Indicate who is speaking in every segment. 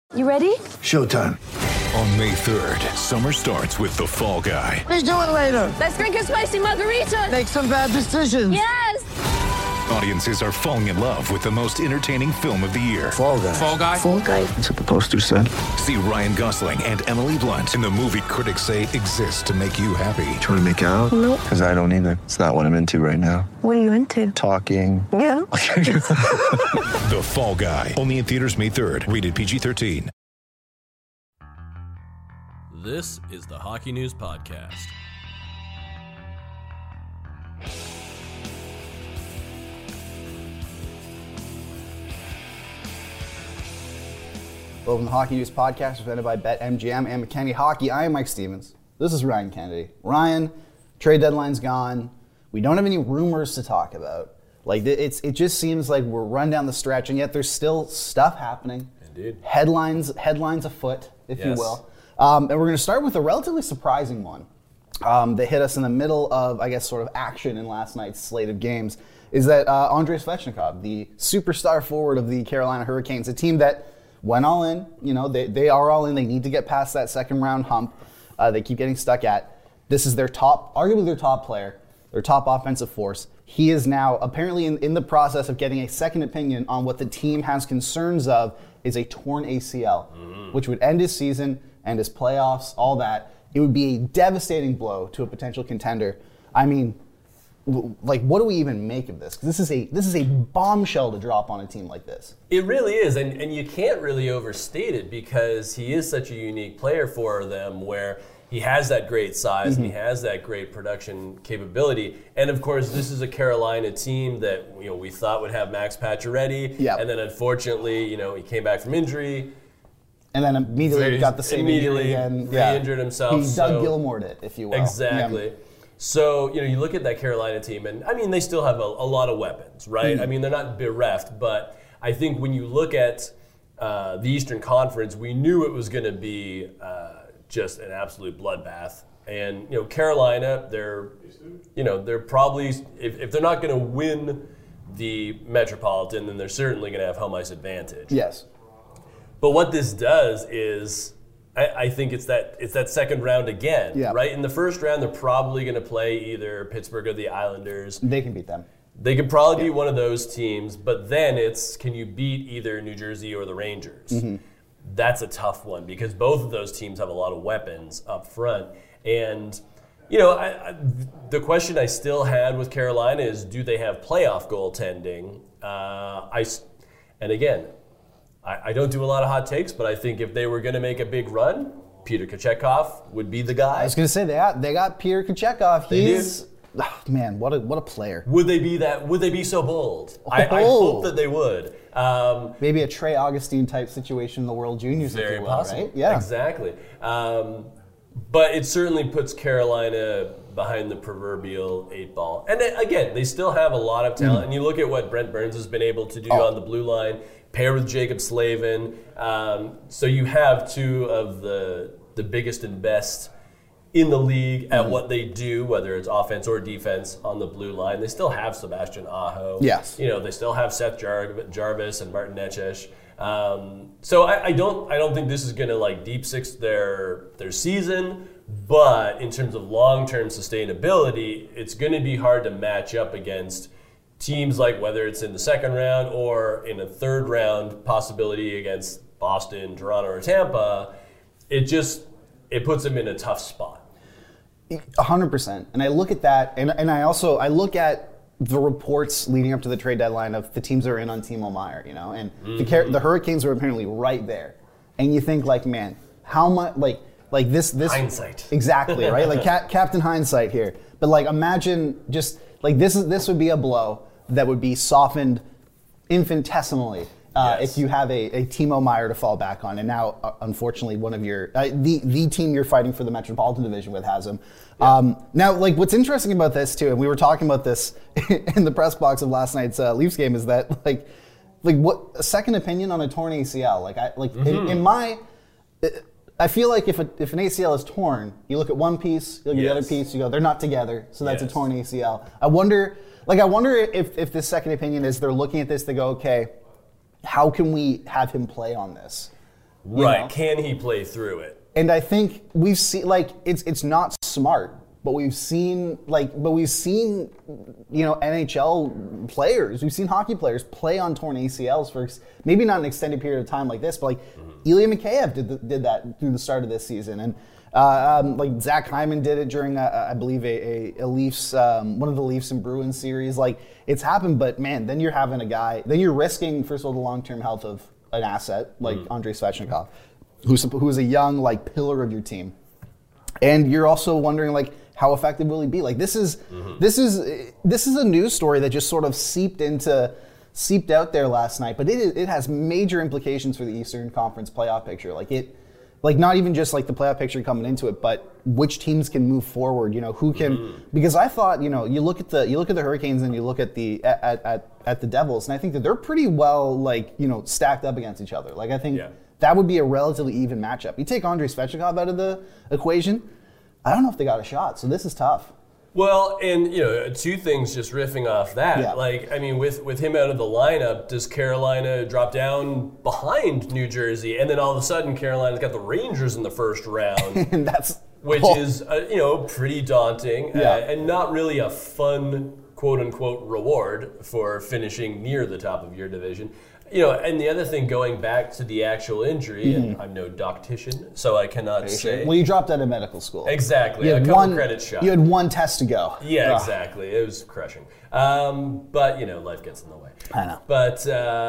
Speaker 1: You ready?
Speaker 2: Showtime.
Speaker 3: On May 3rd, summer starts with The Fall Guy.
Speaker 2: Let's do it later.
Speaker 1: Let's drink a spicy margarita.
Speaker 2: Make some bad decisions.
Speaker 1: Yes!
Speaker 3: Audiences are falling in love with the most entertaining film of the year.
Speaker 2: Fall Guy.
Speaker 4: Fall Guy?
Speaker 1: Fall guy.
Speaker 2: That's what the poster said.
Speaker 3: See Ryan Gosling and Emily Blunt in the movie critics say exists to make you happy.
Speaker 2: Trying to make it out?
Speaker 1: Nope.
Speaker 2: Because I don't either. It's not what I'm into right now.
Speaker 1: What are you into?
Speaker 2: Talking.
Speaker 1: Yeah.
Speaker 3: The Fall Guy. Only in theaters May 3rd. Rated PG-13.
Speaker 5: This is the Hockey News Podcast.
Speaker 6: Welcome to the Hockey News Podcast, presented by BetMGM and McKenney Hockey. I am Mike Stevens. This is Ryan Kennedy. Ryan, trade deadline's gone. We don't have any rumors to talk about. Like it just seems like we're run down the stretch, and yet there's still stuff happening.
Speaker 5: Indeed.
Speaker 6: Headlines afoot, if you will. And we're going to start with a relatively surprising one that hit us in the middle of, I guess, sort of action in last night's slate of games, is that Andrei Svechnikov, the superstar forward of the Carolina Hurricanes, a team that went all in. You know, they are all in. They need to get past that second round hump. They keep getting stuck at. This is arguably their top player, their top offensive force. He is now apparently in the process of getting a second opinion on what the team has concerns of is a torn ACL, which would end his season and his playoffs, all that. It would be a devastating blow to a potential contender. I mean, like, what do we even make of this? 'Cause this is a bombshell to drop on a team like this.
Speaker 5: It really is, and you can't really overstate it because he is such a unique player for them where he has that great size and he has that great production capability. And of course, this is a Carolina team that we thought would have Max Pacioretty, and then unfortunately, he came back from injury.
Speaker 6: And then immediately got the same injury again.
Speaker 5: Re-injured himself.
Speaker 6: He Doug Gilmore'd it, if you will.
Speaker 5: Exactly. Yeah. So, you look at that Carolina team, and I mean, they still have a lot of weapons, right? I mean, they're not bereft, but I think when you look at the Eastern Conference, we knew it was going to be just an absolute bloodbath. And, Carolina, they're probably, if they're not going to win the Metropolitan, then they're certainly going to have home ice advantage.
Speaker 6: Yes.
Speaker 5: But what this does is, I think it's that second round again, right? In the first round, they're probably going to play either Pittsburgh or the Islanders.
Speaker 6: They can beat them.
Speaker 5: They could probably be one of those teams, but then it's, can you beat either New Jersey or the Rangers? That's a tough one because both of those teams have a lot of weapons up front. And, the question I still had with Carolina is, do they have playoff goaltending? And again, I don't do a lot of hot takes, but I think if they were going to make a big run, Peter Kochetkov would be the guy.
Speaker 6: I was going to say they got Peter Kochetkov. He's man, what a player.
Speaker 5: Would they be so bold? I hope that they would.
Speaker 6: Maybe a Trey Augustine type situation in the World Juniors.
Speaker 5: Very
Speaker 6: if you will,
Speaker 5: possible.
Speaker 6: Right? Yeah,
Speaker 5: exactly. But it certainly puts Carolina behind the proverbial 8-ball. And again, they still have a lot of talent. And you look at what Brent Burns has been able to do on the blue line, pair with Jacob Slavin. So you have two of the biggest and best in the league at what they do, whether it's offense or defense on the blue line. They still have Sebastian Aho.
Speaker 6: Yes.
Speaker 5: They still have Seth Jarvis and Martin Necas. So I don't think this is going to deep six their season, but in terms of long-term sustainability, it's going to be hard to match up against teams like whether it's in the second round or in a third round possibility against Boston, Toronto, or Tampa. It puts them in a tough spot.
Speaker 6: 100%. And I look at that, and I look at the reports leading up to the trade deadline of the teams that are in on Timo Meier, and the Hurricanes are apparently right there. And you think, man, how much, like this
Speaker 5: hindsight.
Speaker 6: Exactly, right? Like Captain Hindsight here. But imagine just this would be a blow that would be softened infinitesimally if you have a Timo Meier to fall back on. And now, unfortunately, one of your the team you're fighting for the Metropolitan Division with has him. Yeah. Now, what's interesting about this too, and we were talking about this in the press box of last night's Leafs game, is that what a second opinion on a torn ACL. In my, I feel like if an ACL is torn, you look at one piece, you look at the other piece, you go, they're not together, so that's a torn ACL. I wonder if this second opinion is they're looking at this, they go, okay, how can we have him play on this? you
Speaker 5: Right.
Speaker 6: know?
Speaker 5: Can he play through it?
Speaker 6: And I think we've seen, like, it's not smart, but we've seen, NHL players, we've seen hockey players play on torn ACLs for maybe not an extended period of time like this, but like Ilya Mikheyev did that through the start of this season, and like Zach Hyman did it during, I believe, a Leafs, one of the Leafs and Bruins series. Like, it's happened, but man, then you're having a guy, then you're risking, first of all, the long-term health of an asset like Andrei Svechnikov, who's a young, like, pillar of your team. And you're also wondering, like, how effective will he be? Like, this is a news story that just sort of seeped out there last night, but it has major implications for the Eastern Conference playoff picture. Like not even just like the playoff picture coming into it, but which teams can move forward. You know, who can? Because I thought, you know, you look at the Hurricanes and you look at the Devils, and I think that they're pretty well, like, you know, stacked up against each other. Like, I think that would be a relatively even matchup. You take Andrei Svechnikov out of the equation, I don't know if they got a shot. So this is tough.
Speaker 5: Well, and, you know, two things just riffing off that.
Speaker 6: Yeah.
Speaker 5: Like, I mean, with him out of the lineup, does Carolina drop down behind New Jersey? And then all of a sudden, Carolina's got the Rangers in the first round.
Speaker 6: And that's
Speaker 5: which is, you know, pretty daunting and not really a fun, quote-unquote, reward for finishing near the top of your division. You know, and the other thing, going back to the actual injury, and I'm no doctician, so I cannot say.
Speaker 6: Well, you dropped out of medical school.
Speaker 5: Exactly. A couple credits shot.
Speaker 6: You had one test to go.
Speaker 5: Yeah, exactly. It was crushing. But, you know, life gets in the way.
Speaker 6: I know.
Speaker 5: But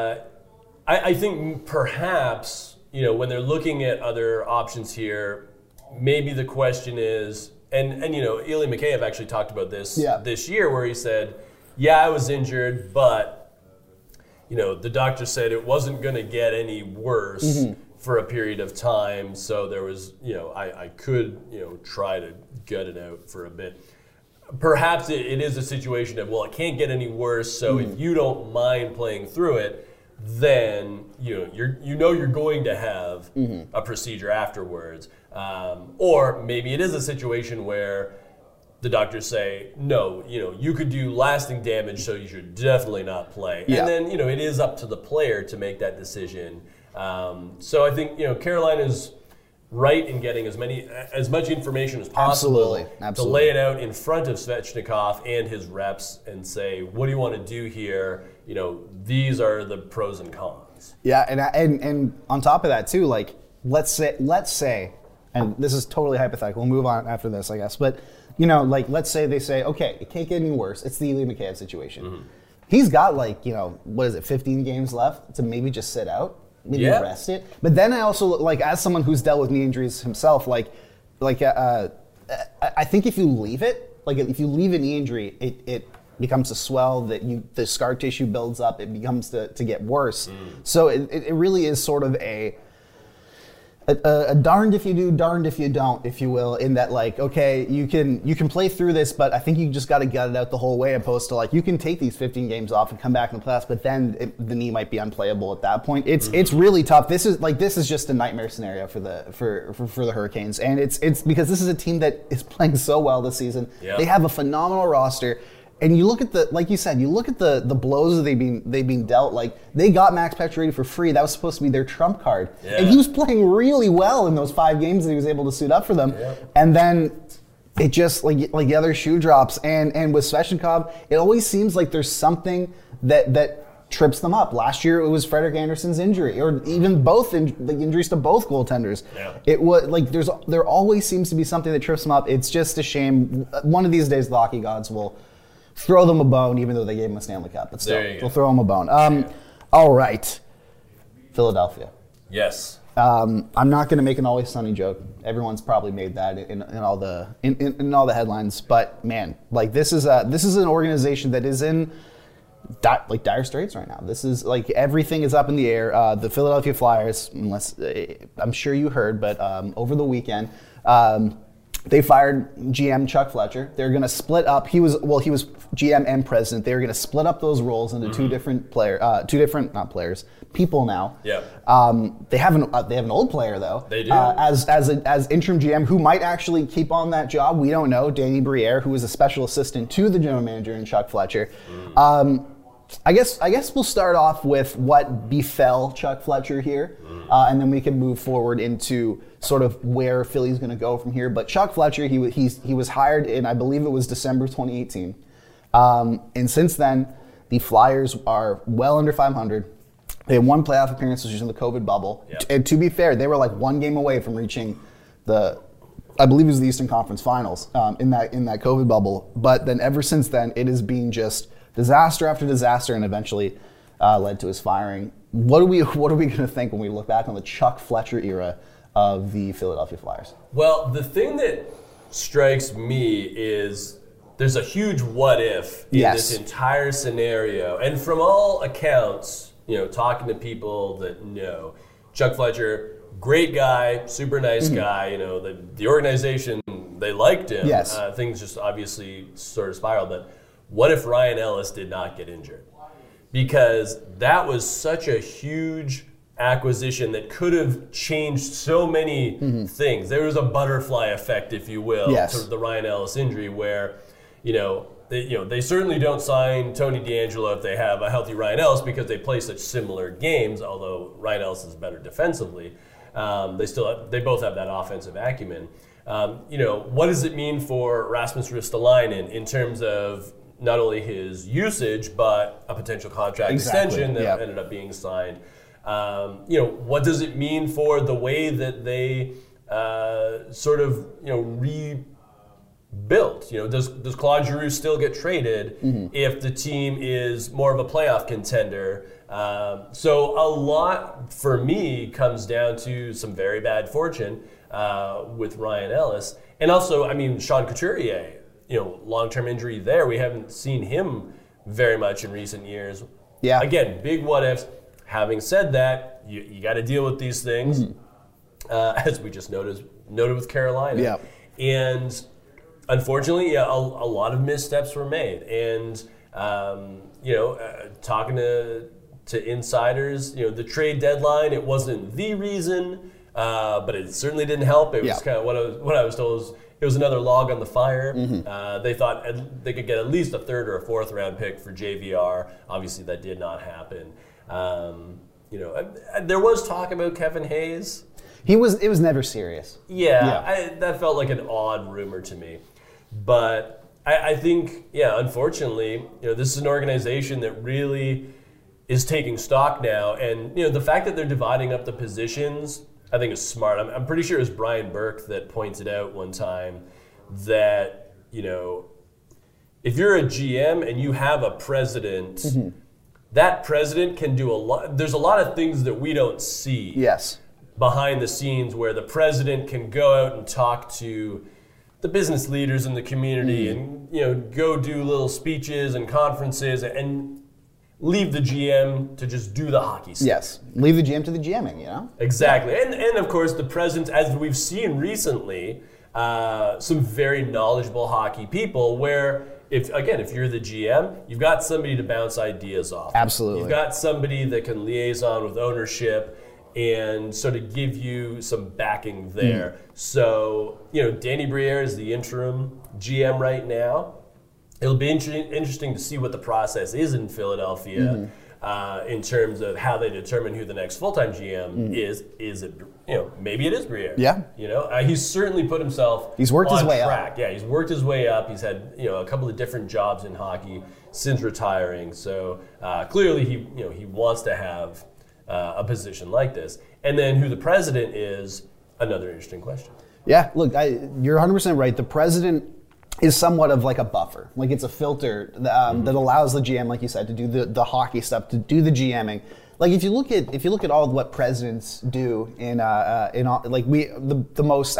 Speaker 5: I think perhaps, you know, when they're looking at other options here, maybe the question is, and you know, Ilya Mikheyev actually talked about this this year, where he said, I was injured, but, you know, the doctor said it wasn't going to get any worse for a period of time. So there was, you know, I could, you know, try to gut it out for a bit. Perhaps it is a situation of, well, it can't get any worse. So if you don't mind playing through it, then, you know, you're going to have a procedure afterwards. Or maybe it is a situation where the doctors say, no, you know, you could do lasting damage, so you should definitely not play.
Speaker 6: Yeah.
Speaker 5: And then, you know, it is up to the player to make that decision. So I think, you know, Carolina's right in getting as much information as possible to lay it out in front of Svechnikov and his reps and say, what do you want to do here? You know, these are the pros and cons.
Speaker 6: Yeah, and on top of that too, like, let's say, and this is totally hypothetical, we'll move on after this, I guess, but, you know, like, let's say they say, okay, it can't get any worse. It's the Ilya Mikheyev situation. He's got, like, you know, 15 games left to maybe just sit out, maybe rest it. But then I also, like, as someone who's dealt with knee injuries himself, I think if you leave it, like, if you leave a knee injury, it becomes a swell, the scar tissue builds up, it becomes to get worse. So it really is sort of a darned if you do, darned if you don't, if you will, in that, like, okay, you can play through this, but I think you just got to gut it out the whole way, opposed to, like, you can take these 15 games off and come back in the playoffs, but then the knee might be unplayable at that point. It's really tough. This is just a nightmare scenario for the Hurricanes, and it's because this is a team that is playing so well this season. Yep. They have a phenomenal roster. And you look at like you said, you look at the blows that they've been dealt. Like, they got Max Pacioretty for free. That was supposed to be their trump card. Yeah. And he was playing really well in those 5 games that he was able to suit up for them. Yeah. And then it just, like the other shoe drops. And with Svechnikov, it always seems like there's something that trips them up. Last year it was Frederik Andersen's injury, or even both the injuries to both goaltenders. Yeah. It was like there always seems to be something that trips them up. It's just a shame. One of these days the hockey gods will throw them a bone, even though they gave them a Stanley Cup. But still, they'll throw them a bone. All right. Philadelphia.
Speaker 5: Yes.
Speaker 6: I'm not going to make an Always Sunny joke. Everyone's probably made that in all the headlines. But man, like, this is an organization that is in dire straits right now. This is, like, everything is up in the air. The Philadelphia Flyers, unless I'm sure you heard, but over the weekend. They fired GM Chuck Fletcher. They're going to split up. He was GM and president. They were going to split up those roles into two different people now. Yeah. They have an old player though. They do. As interim GM, who might actually keep on that job. We don't know. Danny Briere, who was a special assistant to the general manager and Chuck Fletcher. I guess we'll start off with what befell Chuck Fletcher here, and then we can move forward into sort of where Philly's going to go from here. But Chuck Fletcher, he was hired in, I believe it was December 2018, and since then the Flyers are well under 500. They had one playoff appearance, which was in the COVID bubble, and to be fair, they were like one game away from reaching I believe it was the Eastern Conference Finals in that COVID bubble. But then ever since then, it has been just disaster after disaster, and eventually led to his firing. What are we going to think when we look back on the Chuck Fletcher era of the Philadelphia Flyers?
Speaker 5: Well, the thing that strikes me is there's a huge what if in this entire scenario, and from all accounts, talking to people that know, Chuck Fletcher, great guy, super nice guy. The organization, they liked him.
Speaker 6: Yes.
Speaker 5: Things just obviously sort of spiraled. But what if Ryan Ellis did not get injured? Because that was such a huge acquisition that could have changed so many things. There was a butterfly effect, if you will, to the Ryan Ellis injury, where they certainly don't sign Tony DeAngelo if they have a healthy Ryan Ellis because they play such similar games. Although Ryan Ellis is better defensively, they both have that offensive acumen. What does it mean for Rasmus Ristolainen in terms of not only his usage but a potential contract extension that ended up being signed? What does it mean for the way that they rebuilt? Does Claude Giroux still get traded if the team is more of a playoff contender? So a lot for me comes down to some very bad fortune with Ryan Ellis, and also, Sean Couturier. Long-term injury there. We haven't seen him very much in recent years. Yeah. Again, big what ifs. Having said that, you got to deal with these things, as we just noted with Carolina. Yeah. And unfortunately, a lot of missteps were made. And talking to insiders, the trade deadline, it wasn't the reason, but it certainly didn't help. It was kind of what I was told. It was another log on the fire. They thought they could get at least a third or a fourth round pick for JVR. Obviously, that did not happen. There was talk about Kevin Hayes.
Speaker 6: It was never serious.
Speaker 5: That felt like an odd rumor to me. But I think, unfortunately, this is an organization that really is taking stock now. And, the fact that they're dividing up the positions, I think is smart. I'm pretty sure it was Brian Burke that pointed out one time that, if you're a GM and you have a president, that president can do a lot. There's a lot of things that we don't see behind the scenes where the president can go out and talk to the business leaders in the community and, go do little speeches and conferences and leave the GM to just do the hockey stuff.
Speaker 6: Yes, leave the GM to the GMing,
Speaker 5: Exactly. And of course, the president, as we've seen recently, some very knowledgeable hockey people where, if you're the GM, you've got somebody to bounce ideas off.
Speaker 6: Absolutely.
Speaker 5: You've got somebody that can liaison with ownership and sort of give you some backing there. So, Danny Briere is the interim GM right now. It'll be interesting to see what the process is in Philadelphia in terms of how they determine who the next full-time GM is. Is it, maybe it is Briere. Yeah. He's certainly put himself
Speaker 6: He's worked his way
Speaker 5: track.
Speaker 6: up.
Speaker 5: Yeah, he's worked his way up. He's had, a couple of different jobs in hockey since retiring. So clearly he wants to have a position like this. And then who the president is, another interesting question.
Speaker 6: Yeah, look, you're 100% right. The president is somewhat of like a buffer. Like it's a filter that allows the GM, like you said, to do the hockey stuff, to do the GMing. Like if you look at all of what presidents do the most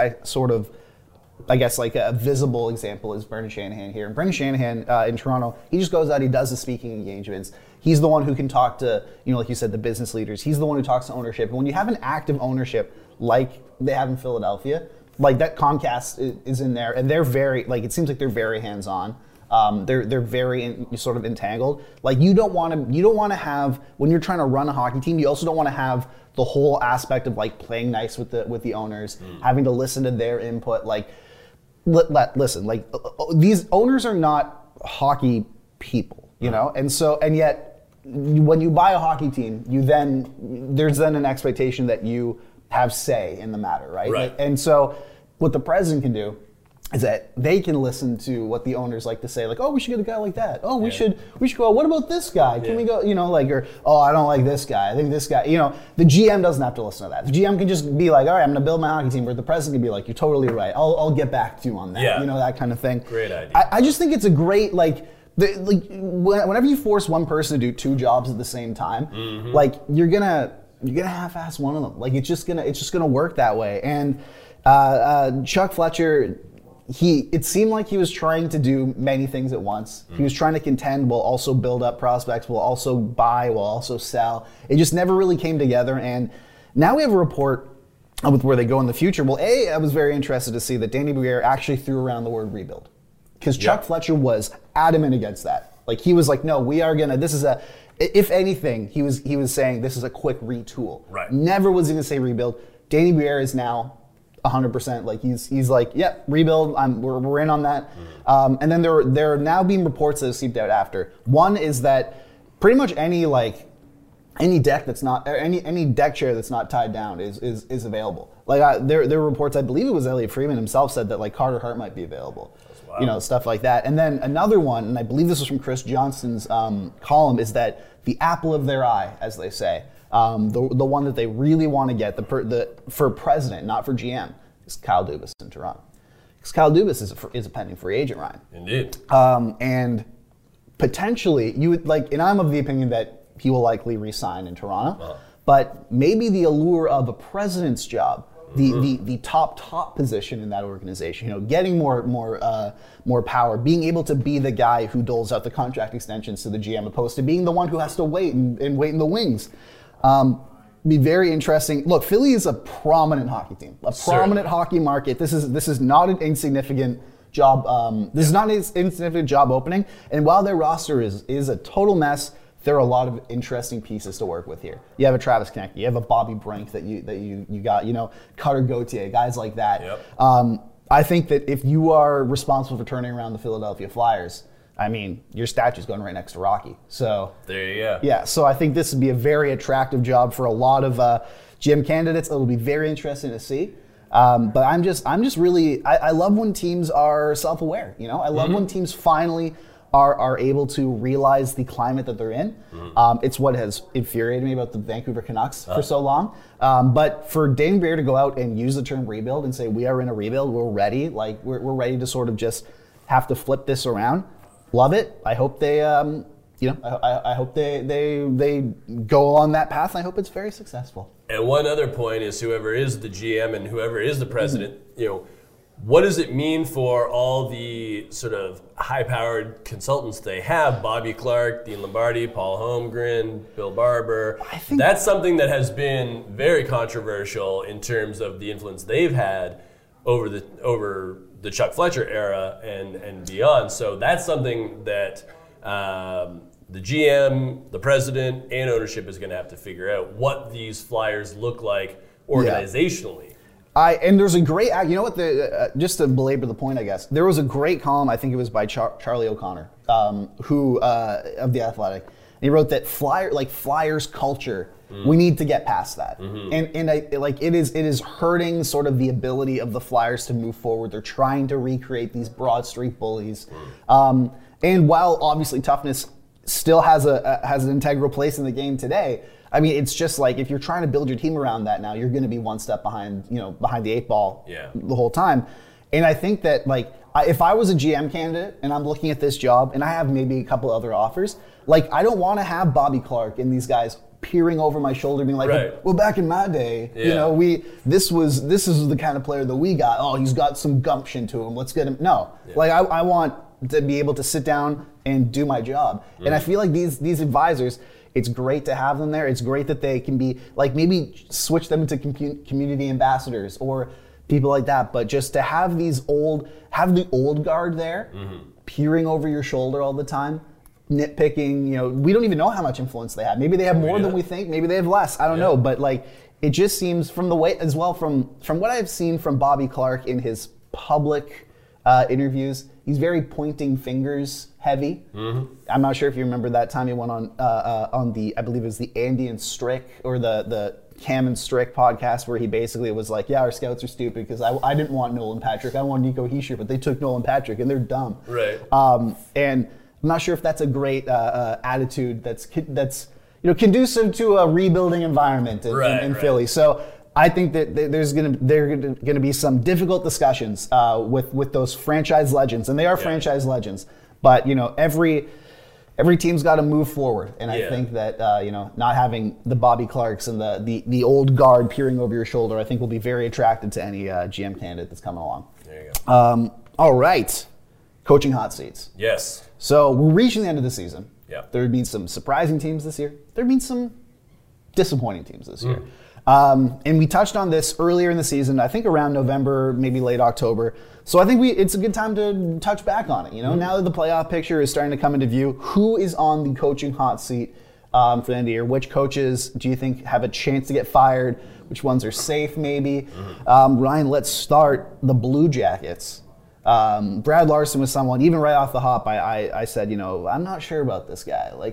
Speaker 6: a visible example is Brendan Shanahan here. And Brendan Shanahan in Toronto, he just goes out, he does the speaking engagements. He's the one who can talk to, like you said, the business leaders. He's the one who talks to ownership. And when you have an active ownership like they have in Philadelphia, like that Comcast is in there, and they're very, it seems like they're very hands-on. They're very sort of entangled. Like you don't want to have, when you're trying to run a hockey team, you also don't want to have the whole aspect of like playing nice with the owners, having to listen to their input. Like, listen, like these owners are not hockey people, and yet when you buy a hockey team, there's then an expectation that you have say in the matter, right?
Speaker 5: Right.
Speaker 6: And so what the president can do is that they can listen to what the owners like to say, like, oh, we should get a guy like that. Oh, we should go, what about this guy? Can we go, or, oh, I don't like this guy. I think this guy, the GM doesn't have to listen to that. The GM can just be like, all right, I'm going to build my hockey team, where the president can be like, you're totally right. I'll get back to you on that.
Speaker 5: Yeah.
Speaker 6: That kind of thing.
Speaker 5: Great idea.
Speaker 6: I just think it's a great, whenever you force one person to do two jobs at the same time, you're gonna half-ass one of them. It's just gonna work that way. And Chuck Fletcher, it seemed like he was trying to do many things at once. He was trying to contend while also build up prospects, while also buy, while also sell. It just never really came together. And now we have a report with where they go in the future. Well, I was very interested to see that Danny Briere actually threw around the word rebuild. Because Chuck Fletcher was adamant against that. He was like, no, we are gonna, if anything, he was saying this is a quick retool.
Speaker 5: Right.
Speaker 6: Never was gonna say rebuild. Danny Briere is now 100%. He's like, yep, rebuild. We're in on that. And then there are now being reports that have seeped out after. One is that pretty much any deck that's not, or any deck chair that's not tied down is available. There were reports. I believe it was Elliot Friedman himself said that Carter Hart might be available. Wow. Stuff like that. And then another one, and I believe this was from Chris Johnston's column, is that the apple of their eye, as they say. The one that they really want to get for president, not for GM, is Kyle Dubas in Toronto. Because Kyle Dubas is a pending free agent, Ryan.
Speaker 5: Indeed.
Speaker 6: And potentially, you would and I'm of the opinion that he will likely re-sign in Toronto. But maybe the allure of a president's job, the top position in that organization, getting more power, being able to be the guy who doles out the contract extensions to the GM, opposed to being the one who has to wait and wait in the wings. Be very interesting. Look, Philly is a prominent hockey team, prominent hockey market. This is not an insignificant job. This is not an insignificant job opening. And while their roster is a total mess, there are a lot of interesting pieces to work with here. You have a Travis Konecny, you have a Bobby Brink that you got, Cutter Gauthier, guys like that.
Speaker 5: Yep.
Speaker 6: I think that if you are responsible for turning around the Philadelphia Flyers, your statue's going right next to Rocky. So
Speaker 5: there you go.
Speaker 6: Yeah, so I think this would be a very attractive job for a lot of GM candidates. It'll be very interesting to see. But I'm just really, I love when teams are self-aware. I love when teams finally are able to realize the climate that they're in. It's what has infuriated me about the Vancouver Canucks for so long. But for Danny Briere to go out and use the term rebuild and say, we are in a rebuild, we're ready, we're ready to sort of just have to flip this around. Love it. I hope they, I hope they go on that path. And I hope it's very successful.
Speaker 5: And one other point is, whoever is the GM and whoever is the president, what does it mean for all the sort of high-powered consultants they have? Bobby Clarke, Dean Lombardi, Paul Holmgren, Bill Barber. I think that's something that has been very controversial in terms of the influence they've had over the Chuck Fletcher era and beyond. So that's something that the GM, the president, and ownership is going to have to figure out what these Flyers look like organizationally. And
Speaker 6: there's a great, just to belabor the point, I guess, there was a great column, I think it was by Charlie O'Connor, who of The Athletic. And he wrote that Flyers culture, we need to get past that. And it is hurting sort of the ability of the Flyers to move forward. They're trying to recreate these Broad Street bullies. And while obviously toughness still has an integral place in the game today, it's just if you're trying to build your team around that now, you're going to be one step behind the eight ball the whole time. And I think that if I was a GM candidate and I'm looking at this job and I have maybe a couple other offers, I don't want to have Bobby Clarke and these guys peering over my shoulder being like, well, back in my day, this is the kind of player that we got. Oh, he's got some gumption to him. Let's get him. No, I want to be able to sit down and do my job. And I feel like these advisors, it's great to have them there. It's great that they can be maybe switch them into community ambassadors or people like that. But just to have the old guard there, peering over your shoulder all the time, nitpicking. We don't even know how much influence they have. Maybe they have more than we think. Maybe they have less. I don't know. But it just seems from the way as well from what I've seen from Bobby Clarke in his public interviews, he's very pointing fingers heavy. Mm-hmm. I'm not sure if you remember that time he went on the, I believe it was the Andy and Strick or the Cam and Strick podcast, where he basically was like, yeah, our scouts are stupid because I didn't want Nolan Patrick. I want Nico Hischier, but they took Nolan Patrick and they're dumb.
Speaker 5: Right.
Speaker 6: And I'm not sure if that's a great attitude that's conducive to a rebuilding environment in Philly. So I think that there's going to be some difficult discussions with those franchise legends, and they are franchise legends. But every team's got to move forward, and I think that not having the Bobby Clarks and the old guard peering over your shoulder, I think will be very attractive to any GM candidate that's coming along.
Speaker 5: There you go.
Speaker 6: All right, coaching hot seats.
Speaker 5: Yes.
Speaker 6: So we're reaching the end of the season.
Speaker 5: Yeah.
Speaker 6: There have been some surprising teams this year. There have been some disappointing teams this year. And we touched on this earlier in the season, I think around November, maybe late October. So I think it's a good time to touch back on it. Now that the playoff picture is starting to come into view, who is on the coaching hot seat for the end of the year? Which coaches do you think have a chance to get fired? Which ones are safe, maybe? Ryan, let's start the Blue Jackets. Brad Larson was someone, even right off the hop, I said, I'm not sure about this guy. Like,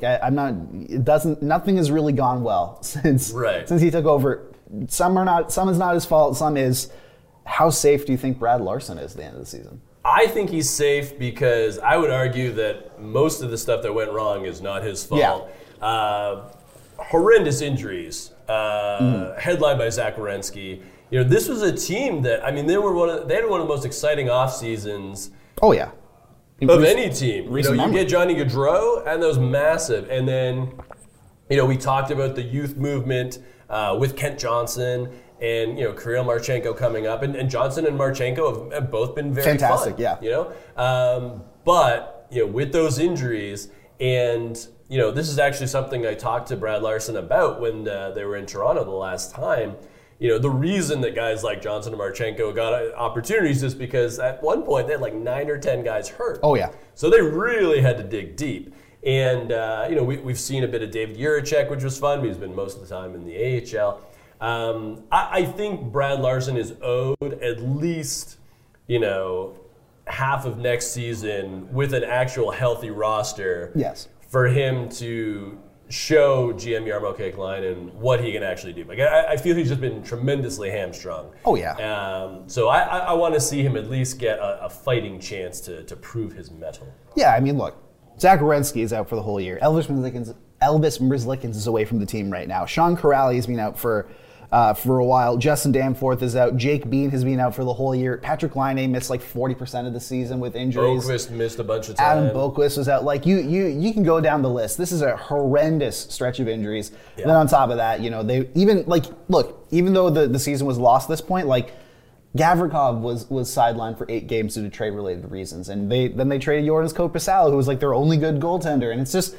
Speaker 6: nothing has really gone well since he took over. Some is not his fault, some is. How safe do you think Brad Larson is at the end of the season?
Speaker 5: I think he's safe because I would argue that most of the stuff that went wrong is not his fault. Yeah. Horrendous injuries, headlined by Zach Werenski. This was a team that, they had one of the most exciting off seasons.
Speaker 6: Oh yeah,
Speaker 5: of any team. You get Johnny Gaudreau, and that was massive. And then, we talked about the youth movement with Kent Johnson and Kirill Marchenko coming up, and Johnson and Marchenko have both been very
Speaker 6: fantastic.
Speaker 5: Fun,
Speaker 6: yeah.
Speaker 5: But with those injuries, and this is actually something I talked to Brad Larson about when they were in Toronto the last time. The reason that guys like Johnson and Marchenko got opportunities is because at one point they had like 9 or 10 guys hurt.
Speaker 6: Oh, yeah.
Speaker 5: So they really had to dig deep. And, we've seen a bit of David Jiricek, which was fun, but he's been most of the time in the AHL. I think Brad Larson is owed at least, half of next season with an actual healthy roster.
Speaker 6: Yes.
Speaker 5: For him to show GM Jarmo Kekalainen what he can actually do. Like I feel he's just been tremendously hamstrung.
Speaker 6: Oh yeah.
Speaker 5: So I want to see him at least get a fighting chance to prove his mettle.
Speaker 6: Yeah, look, Zach Werenski is out for the whole year. Elvis Merzlikins is away from the team right now. Sean Kuraly has been out for a while. Justin Danforth is out. Jake Bean has been out for the whole year. Patrick Laine missed like 40% of the season with injuries.
Speaker 5: Boquist missed a bunch of time.
Speaker 6: Adam Boquist was out. Like you can go down the list. This is a horrendous stretch of injuries. Yeah. And then on top of that, they even even though the season was lost at this point, like Gavrikov was sidelined for 8 games due to trade-related reasons, and they traded Jordan Korpisalo, who was like their only good goaltender, and it's just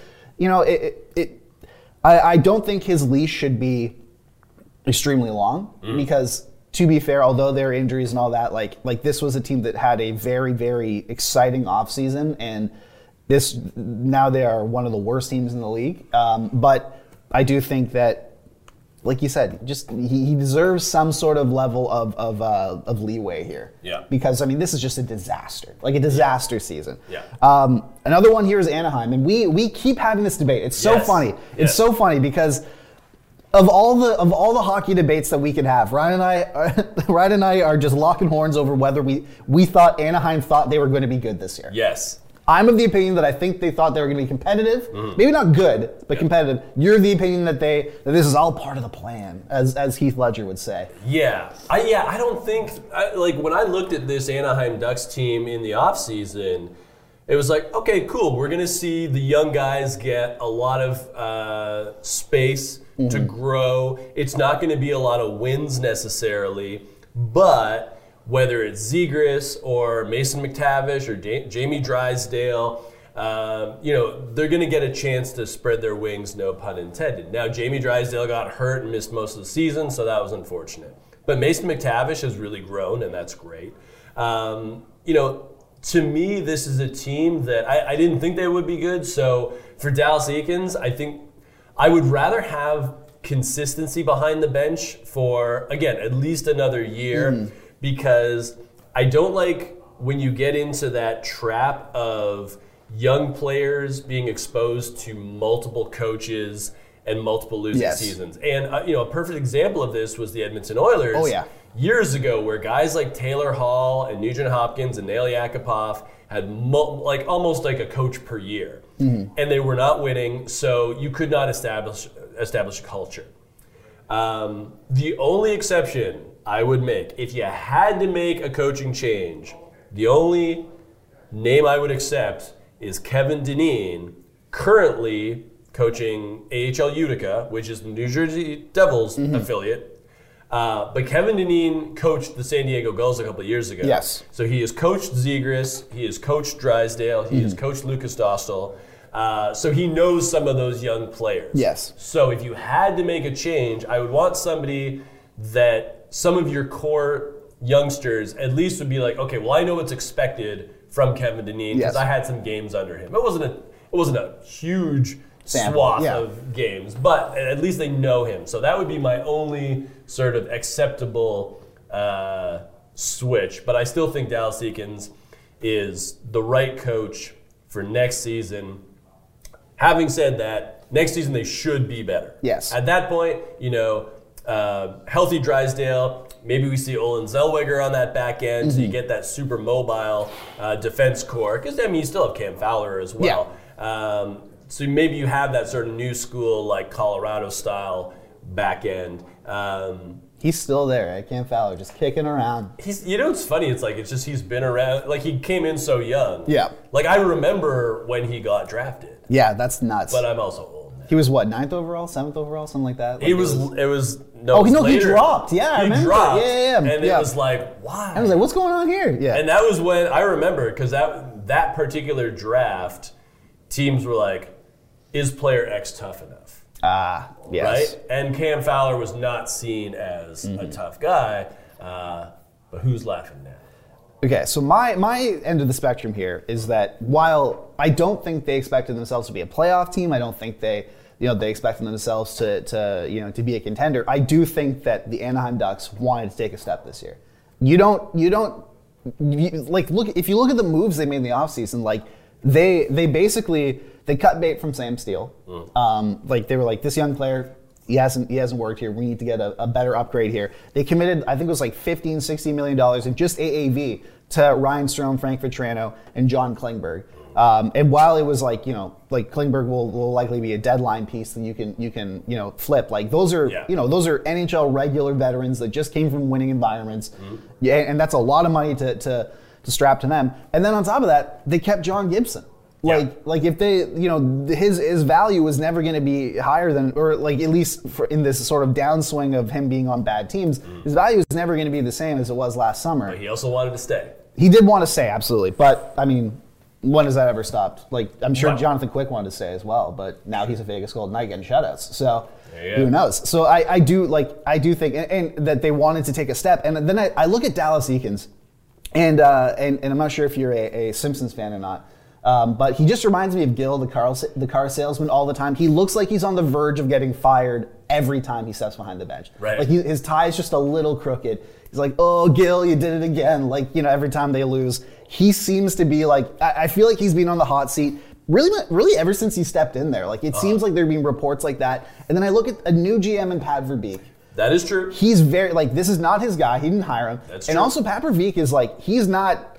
Speaker 6: I don't think his leash should be extremely long because, to be fair, although there are injuries and all that, like this was a team that had a very, very exciting offseason, and now they are one of the worst teams in the league. But I do think that, like you said, just he deserves some sort of level of leeway here.
Speaker 5: Yeah.
Speaker 6: Because this is just a disaster, like a disaster season.
Speaker 5: Yeah.
Speaker 6: Another one here is Anaheim, and we keep having this debate. It's so funny. It's so funny because of all the hockey debates that we could have, Ryan and I are just locking horns over whether we thought Anaheim thought they were going to be good this year.
Speaker 5: Yes.
Speaker 6: I'm of the opinion that I think they thought they were going to be competitive. Maybe not good, but competitive. You're of the opinion that this is all part of the plan, as Heath Ledger would say.
Speaker 5: Yeah. I don't think, when I looked at this Anaheim Ducks team in the offseason, it was like, okay, cool. We're going to see the young guys get a lot of space to grow. It's not going to be a lot of wins necessarily, but whether it's Zegras or Mason McTavish or Jamie Drysdale, they're going to get a chance to spread their wings, no pun intended. Now, Jamie Drysdale got hurt and missed most of the season, so that was unfortunate. But Mason McTavish has really grown, and that's great. To me, this is a team that I didn't think they would be good. So for Dallas Eakins, I think I would rather have consistency behind the bench for, again, at least another year because I don't like when you get into that trap of young players being exposed to multiple coaches and multiple losing seasons. And a perfect example of this was the Edmonton Oilers.
Speaker 6: Oh, yeah.
Speaker 5: Years ago, where guys like Taylor Hall and Nugent Hopkins and Nail Yakupov had almost like a coach per year, and they were not winning, so you could not establish a culture. The only exception I would make, if you had to make a coaching change, the only name I would accept is Kevin Dineen, currently coaching AHL Utica, which is the New Jersey Devils affiliate. But Kevin Dineen coached the San Diego Gulls a couple of years ago.
Speaker 6: Yes.
Speaker 5: So he has coached Zegras, he has coached Drysdale, he has coached Lucas Dostal. So he knows some of those young players.
Speaker 6: Yes.
Speaker 5: So if you had to make a change, I would want somebody that some of your core youngsters at least would be like, okay, well, I know what's expected from Kevin Dineen because I had some games under him. It wasn't a huge swath of games, but at least they know him. So that would be my only sort of acceptable switch. But I still think Dallas Eakins is the right coach for next season. Having said that, next season they should be better.
Speaker 6: Yes.
Speaker 5: At that point, healthy Drysdale, maybe we see Olin Zellweger on that back end, so you get that super mobile defense core. Because, you still have Cam Fowler as well. Yeah. So maybe you have that sort of new school, like Colorado-style back end.
Speaker 6: He's still there, right? Cam Fowler, just kicking around.
Speaker 5: It's funny. It's just he's been around. Like, he came in so young.
Speaker 6: Yeah.
Speaker 5: Like, I remember when he got drafted.
Speaker 6: Yeah, that's nuts.
Speaker 5: But I'm also old now.
Speaker 6: He was what, 9th overall, 7th overall, something like that?
Speaker 5: He
Speaker 6: dropped. Yeah, I remember.
Speaker 5: He dropped.
Speaker 6: Yeah.
Speaker 5: And it was like, why?
Speaker 6: I was like, what's going on here? Yeah.
Speaker 5: And that was when, I remember, because that particular draft, teams were like, is player X tough enough?
Speaker 6: Yes.
Speaker 5: Right? And Cam Fowler was not seen as a tough guy, but who's laughing now?
Speaker 6: Okay, so my end of the spectrum here is that while I don't think they expected themselves to be a playoff team, I don't think they expected themselves to be a contender. I do think that the Anaheim Ducks wanted to take a step this year. If you look at the moves they made in the offseason, like they basically cut bait from Sam Steele. They were like, this young player, he hasn't worked here. We need to get a better upgrade here. They committed, I think it was like $15-16 million in just AAV to Ryan Strome, Frank Vetrano, and John Klingberg. And while it was like Klingberg will likely be a deadline piece that you can flip. Like those are those are NHL regular veterans that just came from winning environments. Yeah, and that's a lot of money to strap to them. And then on top of that, they kept John Gibson. Like if they, his value was never going to be higher than, or like at least in this sort of downswing of him being on bad teams, his value is never going to be the same as it was last summer.
Speaker 5: But he also wanted to stay.
Speaker 6: He did want to stay, absolutely. But I mean, when has that ever stopped? Like I'm sure Jonathan Quick wanted to stay as well, but now he's a Vegas Golden Knight getting shutouts. So who knows? So I do think and that they wanted to take a step. And then I look at Dallas Eakins, and I'm not sure if you're a Simpsons fan or not. But he just reminds me of Gil, the car salesman, all the time. He looks like he's on the verge of getting fired every time he steps behind the bench.
Speaker 5: Right.
Speaker 6: Like his tie is just a little crooked. He's like, oh, Gil, you did it again. Like, every time they lose. He seems to be like, I feel like he's been on the hot seat really ever since he stepped in there. Like, it seems like there have been reports like that. And then I look at a new GM in Pat Verbeek.
Speaker 5: That is true.
Speaker 6: He's very, this is not his guy. He didn't hire him.
Speaker 5: That's
Speaker 6: true. And also Pat Verbeek is he's not...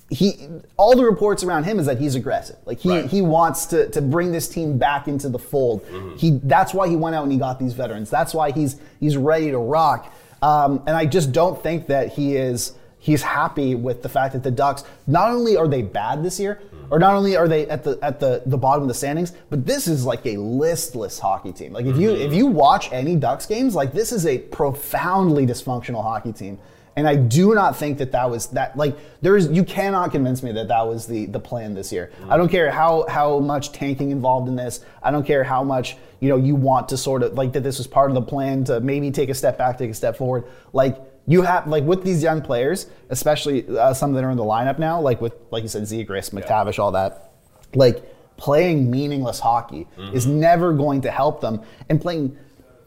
Speaker 6: all the reports around him is that he's aggressive. Like he wants to bring this team back into the fold. That's why he went out and he got these veterans. That's why he's ready to rock. And I just don't think that he's happy with the fact that the Ducks, not only are they bad this year, or not only are they at the bottom of the standings, but this is like a listless hockey team. Like if you watch any Ducks games, like this is a profoundly dysfunctional hockey team. And I do not think that was that. Like you cannot convince me that was the plan this year. I don't care how much tanking involved in this. I don't care how much you want to sort of that this was part of the plan to maybe take a step back, take a step forward. Like you have with these young players, especially some that are in the lineup now, like you said, Zegras, McTavish, all that. Like playing meaningless hockey is never going to help them, and playing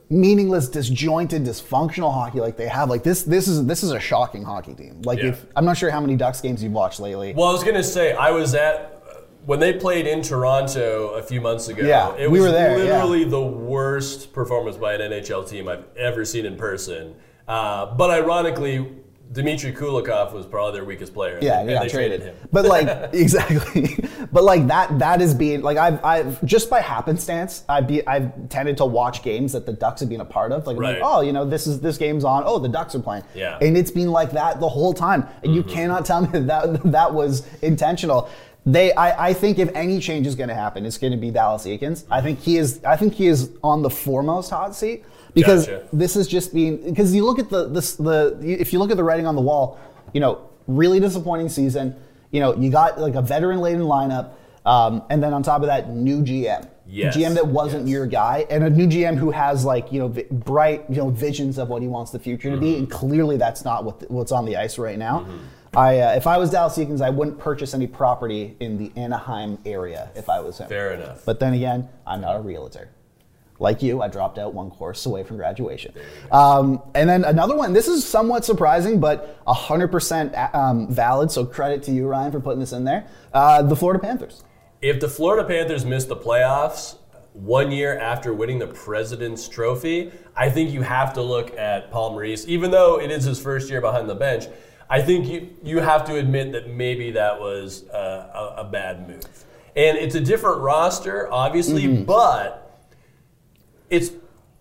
Speaker 6: meaningless, disjointed, dysfunctional hockey like they have. Like this is a shocking hockey team. Like if I'm not sure how many Ducks games you've watched lately.
Speaker 5: Well, I was gonna say I was at when they played in Toronto a few months ago.
Speaker 6: Yeah,
Speaker 5: it
Speaker 6: we
Speaker 5: was
Speaker 6: were there,
Speaker 5: literally the worst performance by an NHL team I've ever seen in person. But ironically, Dmitry Kulikov was probably their weakest player.
Speaker 6: Yeah,
Speaker 5: and
Speaker 6: they
Speaker 5: they traded him.
Speaker 6: But like exactly, but like that is being like I've just by happenstance I've tended to watch games that the Ducks have been a part of. Like, I'm like, oh, you know, this game's on. Oh, the Ducks are playing.
Speaker 5: Yeah,
Speaker 6: and it's been like that the whole time. And you cannot tell me that was intentional. I think if any change is going to happen, it's going to be Dallas Eakins. I think he is on the foremost hot seat. Because this has just been, because you look at if you look at the writing on the wall, you know, really disappointing season. You know, you got like a veteran-laden lineup, and then on top of that, new GM.
Speaker 5: Yes.
Speaker 6: GM that wasn't your guy, and a new GM who has like, you know, bright, you know, visions of what he wants the future to be, and clearly that's not what's on the ice right now. If I was Dallas Eakins, I wouldn't purchase any property in the Anaheim area if I was him.
Speaker 5: Fair enough.
Speaker 6: But then again, I'm not a realtor. Like you, I dropped out one course away from graduation. And then another one, this is somewhat surprising, but 100% valid, so credit to you, Ryan, for putting this in there. The Florida Panthers.
Speaker 5: If the Florida Panthers missed the playoffs 1 year after winning the President's Trophy, I think you have to look at Paul Maurice. Even though it is his first year behind the bench, I think you have to admit that maybe that was a bad move. And it's a different roster, obviously, but it's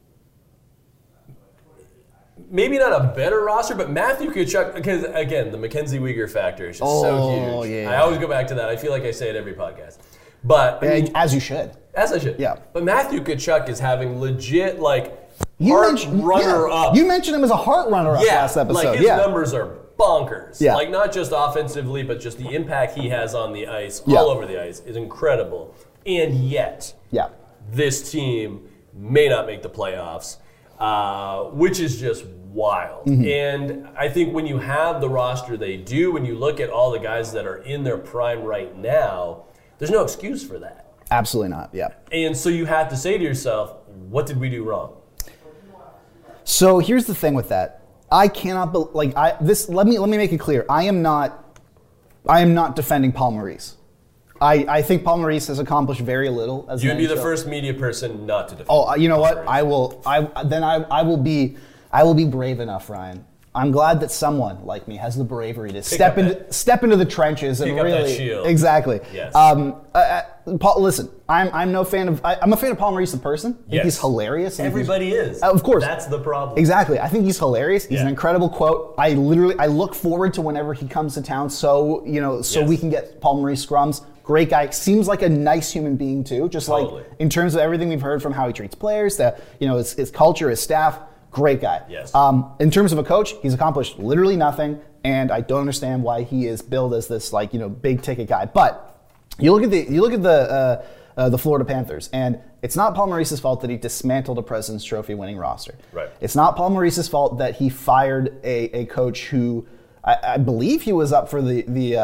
Speaker 5: maybe not a better roster, but Matthew Tkachuk, because again, the Mackenzie Weegar factor is just so huge.
Speaker 6: Yeah.
Speaker 5: I always go back to that. I feel like I say it every podcast. But I mean,
Speaker 6: as you should.
Speaker 5: As I should.
Speaker 6: Yeah.
Speaker 5: But Matthew Tkachuk is having legit runner-up.
Speaker 6: You mentioned him as a heart runner-up last episode.
Speaker 5: Like his numbers are bonkers.
Speaker 6: Yeah.
Speaker 5: Like not just offensively, but just the impact he has on the ice, all over the ice, is incredible. And yet, this team may not make the playoffs, which is just wild. And I think when you have the roster they do, when you look at all the guys that are in their prime right now, there's no excuse for that.
Speaker 6: Absolutely not, yeah.
Speaker 5: And so you have to say to yourself, what did we do wrong?
Speaker 6: So here's the thing with that. I cannot, let me make it clear. I am not defending Paul Maurice. I think Paul Maurice has accomplished very little as
Speaker 5: You'd be the first media person not to defend.
Speaker 6: Oh, you know
Speaker 5: Paul
Speaker 6: what?
Speaker 5: Maurice.
Speaker 6: I will be brave enough, Ryan. I'm glad that someone like me has the bravery to step into the trenches and really
Speaker 5: up that shield.
Speaker 6: Exactly.
Speaker 5: Yes.
Speaker 6: Paul, listen, I'm a fan of Paul Maurice the person. I think he's hilarious.
Speaker 5: Everybody is.
Speaker 6: Of course.
Speaker 5: That's the problem.
Speaker 6: Exactly. I think he's hilarious. He's an incredible quote. I look forward to whenever he comes to town so we can get Paul Maurice scrums. Great guy. Seems like a nice human being too. Just like in terms of everything we've heard from how he treats players, his culture, his staff. Great guy.
Speaker 5: Yes.
Speaker 6: In terms of a coach, he's accomplished literally nothing, and I don't understand why he is billed as this big ticket guy. But you look at the Florida Panthers, and it's not Paul Maurice's fault that he dismantled a President's Trophy winning roster.
Speaker 5: Right.
Speaker 6: It's not Paul Maurice's fault that he fired a coach who I believe he was up for the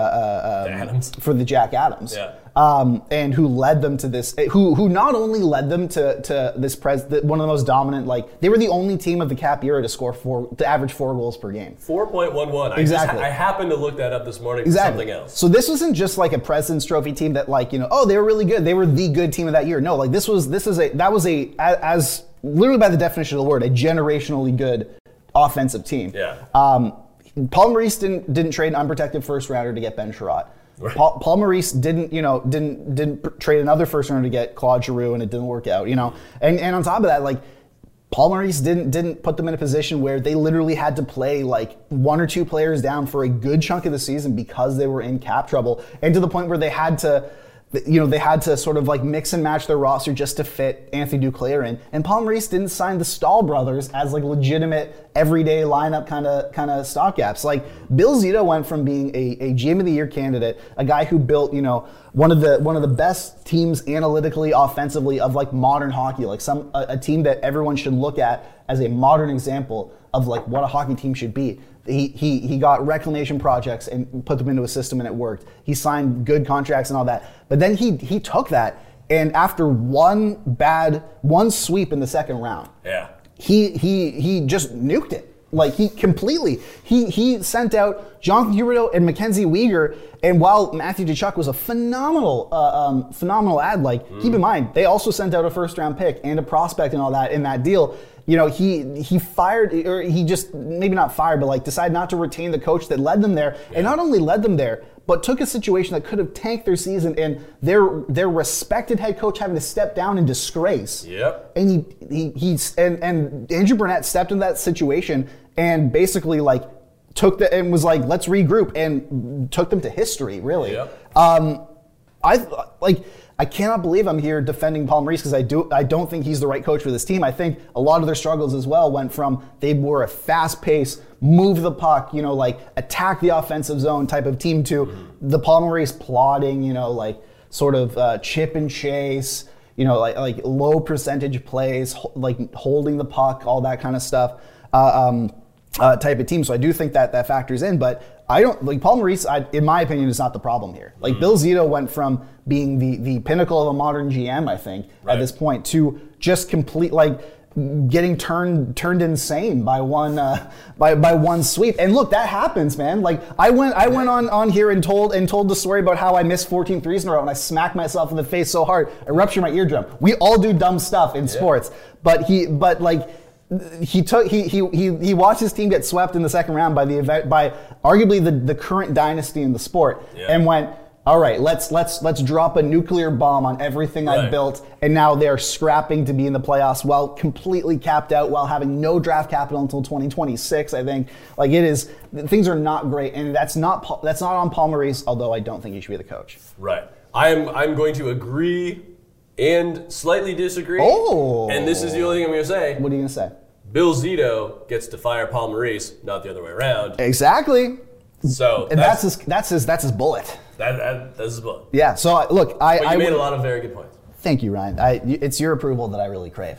Speaker 6: Jack Adams. Yeah. And who led them to this? Who not only led them to this one of the most dominant. They were the only team of the cap era to average 4 goals per game.
Speaker 5: 4.11.
Speaker 6: Exactly.
Speaker 5: I happened to look that up this morning for something else.
Speaker 6: So this wasn't just like a President's Trophy team that they were really good. They were the good team of that year. No, as literally by the definition of the word, a generationally good offensive team.
Speaker 5: Yeah.
Speaker 6: Paul Maurice didn't trade an unprotected first rounder to get Ben Sherratt. Right. Paul Maurice didn't trade another first rounder to get Claude Giroux, and it didn't work out. And on top of that, Paul Maurice didn't put them in a position where they literally had to play 1 or 2 players down for a good chunk of the season because they were in cap trouble, and to the point where they had to sort of mix and match their roster just to fit Anthony Duclair in. And Paul Maurice didn't sign the Stahl brothers as legitimate everyday lineup kind of stopgaps. Bill Zito went from being a GM of the Year candidate, a guy who built one of the best teams analytically, offensively of modern hockey, a team that everyone should look at as a modern example of what a hockey team should be. He got reclamation projects and put them into a system, and it worked. He signed good contracts and all that. But then he took that, and after one sweep in the second round, he just nuked it. Like he completely, he sent out Jonathan Huberdeau and Mackenzie Weegar, and while Matthew Tkachuk was a phenomenal ad, like keep in mind they also sent out a first-round pick and a prospect and all that in that deal. You know, he fired, or he just maybe not fired, but like decided not to retain the coach that led them there, and not only led them there, but took a situation that could have tanked their season and their respected head coach having to step down in disgrace.
Speaker 5: Yep.
Speaker 6: And and Andrew Burnett stepped into that situation and basically like took and was like, let's regroup, and took them to history, really.
Speaker 5: Yep.
Speaker 6: I cannot believe I'm here defending Paul Maurice because I don't think he's the right coach for this team. I think a lot of their struggles as well went from they were a fast-paced, move the puck, you know, like attack the offensive zone type of team to the Paul Maurice plodding, you know, like sort of chip and chase, you know, like low percentage plays, like holding the puck, all that kind of stuff. Type of team. So I do think that factors in, but I don't like Paul Maurice. In my opinion, is not the problem here. Like Bill Zito went from being the pinnacle of a modern GM, I think, at this point, to just complete like getting turned insane by one sweep. And look, that happens, man. Like I went on here and told the story about how I missed 14 threes in a row and I smacked myself in the face so hard I ruptured my eardrum. We all do dumb stuff in sports, but he watched his team get swept in the second round by arguably the current dynasty in the sport, and went, all right, let's drop a nuclear bomb on everything I've built, and now they're scrapping to be in the playoffs while completely capped out, while having no draft capital until 2026. I think like things are not great, and that's not on Paul Maurice. Although I don't think he should be the coach.
Speaker 5: Right. I'm going to agree and slightly disagree.
Speaker 6: Oh.
Speaker 5: And this is the only thing I'm going to say.
Speaker 6: What are you going to say?
Speaker 5: Bill Zito gets to fire Paul Maurice, not the other way around.
Speaker 6: Exactly.
Speaker 5: So
Speaker 6: and that's his bullet.
Speaker 5: That's his bullet.
Speaker 6: Yeah. So look,
Speaker 5: But you made a lot of very good points.
Speaker 6: Thank you, Ryan. It's your approval that I really crave.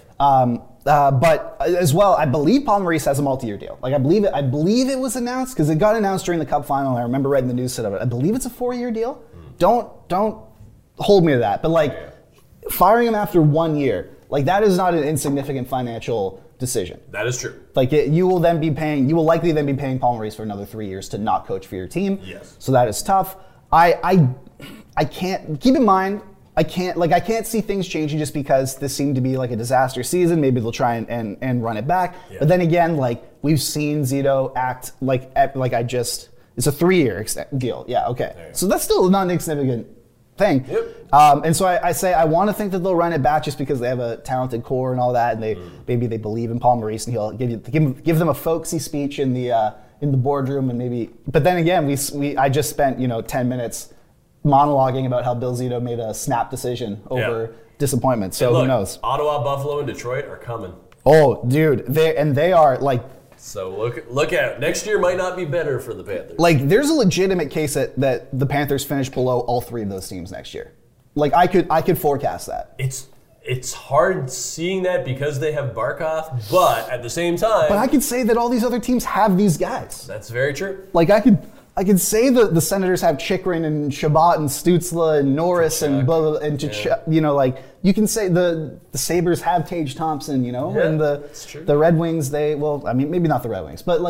Speaker 6: But as well, I believe Paul Maurice has a multi-year deal. Like I believe it was announced because it got announced during the Cup final. And I remember reading the news set of it. I believe it's a 4-year deal. Don't hold me to that. But like firing him after 1 year, like that is not an insignificant financial decision.
Speaker 5: That is true.
Speaker 6: Like you will likely then be paying Paul Maurice for another 3 years to not coach for your team.
Speaker 5: Yes.
Speaker 6: So that is tough. I can't keep in mind. I can't see things changing just because this seemed to be like a disaster season. Maybe they'll try and run it back. Yeah. But then again, like we've seen Zito act like it's a 3-year deal. Yeah. Okay. So that's still not an insignificant thing.
Speaker 5: Yep.
Speaker 6: And so I say I want to think that they'll run it back just because they have a talented core and all that, and maybe they believe in Paul Maurice and he'll give them a folksy speech in the boardroom, and maybe. But then again, I just spent 10 minutes monologuing about how Bill Zito made a snap decision over disappointment. So
Speaker 5: look,
Speaker 6: who knows?
Speaker 5: Ottawa, Buffalo, and Detroit are coming.
Speaker 6: Oh, dude, they are like.
Speaker 5: So look at it. Next year might not be better for the Panthers.
Speaker 6: Like, there's a legitimate case that the Panthers finish below all 3 of those teams next year. Like, I could forecast that.
Speaker 5: It's hard seeing that because they have Barkov, but at the same time.
Speaker 6: But I could say that all these other teams have these guys.
Speaker 5: That's very true.
Speaker 6: Like, I could say the Senators have Chychrun and Shabbat and Stützle and Norris and blah, blah, blah, and like you can say the Sabres have Tage Thompson, and the Red Wings maybe not the Red Wings, but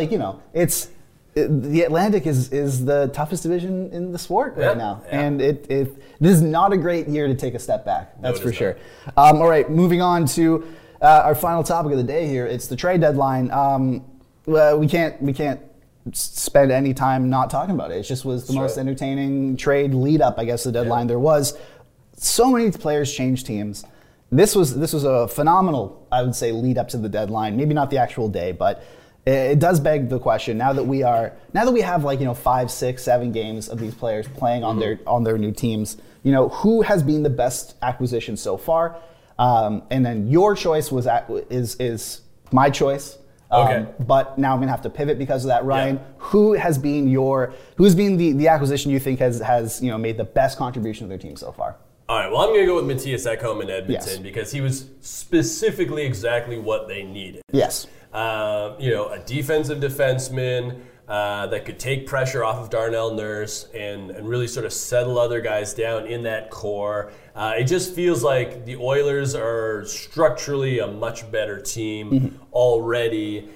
Speaker 6: the Atlantic is the toughest division in the sport right now, and this is not a great year to take a step back. That's for sure. All right, moving on to our final topic of the day here. It's the trade deadline. We can't spend any time not talking about it. It just was the most entertaining trade lead up, I guess, the deadline there was. So many players changed teams. This was a phenomenal, I would say, lead up to the deadline. Maybe not the actual day, but it does beg the question. Now that we have 5, 6, 7 games of these players playing on their new teams, who has been the best acquisition so far? And then your choice is my choice.
Speaker 5: Okay.
Speaker 6: But now I'm gonna have to pivot because of that, Ryan. Yeah. Who's been the acquisition you think has made the best contribution to their team so far?
Speaker 5: All right. Well, I'm gonna go with Matthias Ekholm in Edmonton because he was specifically exactly what they needed.
Speaker 6: Yes.
Speaker 5: A defensive defenseman, that could take pressure off of Darnell Nurse and really sort of settle other guys down in that core. It just feels like the Oilers are structurally a much better team already.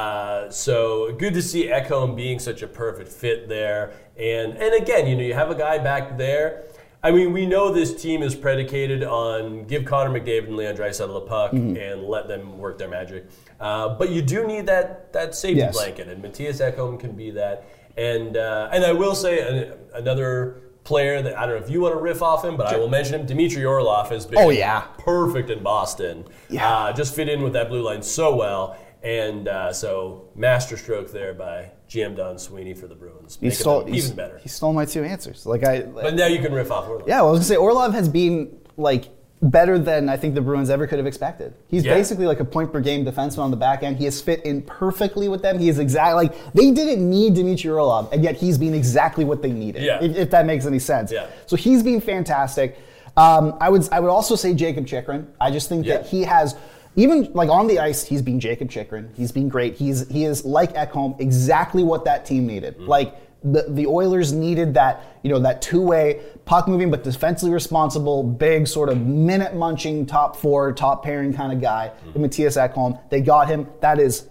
Speaker 5: So good to see Ekholm being such a perfect fit there. And again, you have a guy back there. I mean, we know this team is predicated on give Connor McDavid and Leon Draisaitl the puck and let them work their magic. But you do need that safety blanket, and Matthias Ekholm can be that. And I will say another player that, I don't know if you want to riff off him, but I will mention him. Dmitry Orlov has been perfect in Boston. Just fit in with that blue line so well. And so masterstroke there by GM Don Sweeney for the Bruins. Even better.
Speaker 6: He stole my two answers.
Speaker 5: But now you can riff off Orlov.
Speaker 6: Yeah, well, I was going to say, Orlov has been better than I think the Bruins ever could have expected. He's basically like a point-per-game defenseman on the back end. He has fit in perfectly with them. He is exactly they didn't need Dmitry Orlov, and yet he's been exactly what they needed, if that makes any sense.
Speaker 5: Yeah.
Speaker 6: So he's been fantastic. I would also say Jacob Chychrun. I just think that he has... Even on the ice, he's been Jacob Chychrun. He's been great. He is like Ekholm, exactly what that team needed. The Oilers needed that that two-way puck moving but defensively responsible, big sort of minute munching top four, top pairing kind of guy. Matthias Ekholm. They got him. That is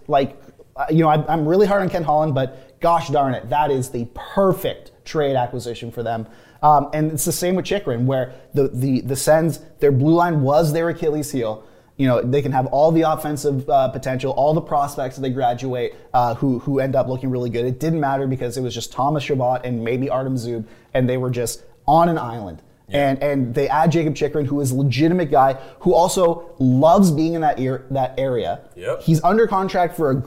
Speaker 6: I'm really hard on Ken Holland, but gosh darn it, that is the perfect trade acquisition for them. And it's the same with Chychrun, where the Sens, their blue line was their Achilles heel. They can have all the offensive potential, all the prospects that they graduate who end up looking really good. It didn't matter because it was just Thomas Chabot and maybe Artem Zub, and they were just on an island. Yeah. And they add Jacob Chychrun, who is a legitimate guy who also loves being in that area.
Speaker 5: Yep.
Speaker 6: He's under contract for a